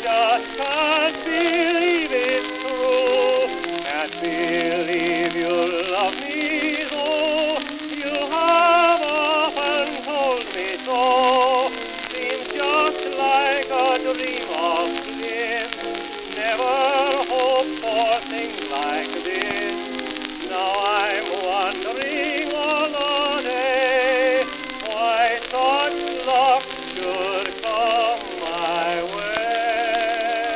just can't believe it's true. Can't believe you love me though. You have often told me so. Seems just like a dream of bliss. Never hoped for things like this. Now I'm wondering all the day why such luck should come my way.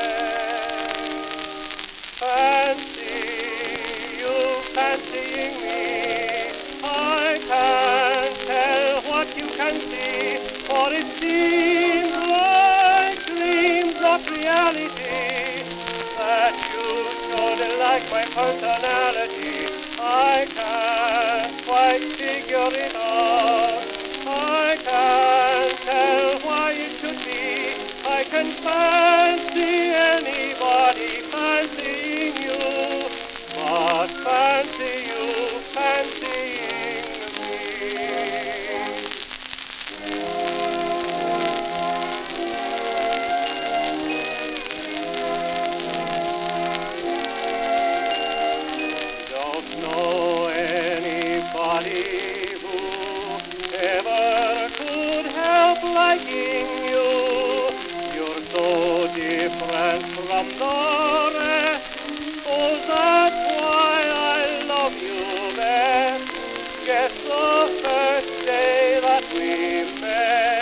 Fancy you fancying me. I can't tell what you can see, for it seems like dreams, not reality. That you should like my personality, I can't quite figure it out. I can't tell why it should be. I can fancy anybody fancying you, but fancy you fancying me. Don't know anybody who ever could help liking you. You're so different from the rest. Oh, that's why I love you best. Guess the first day that we met,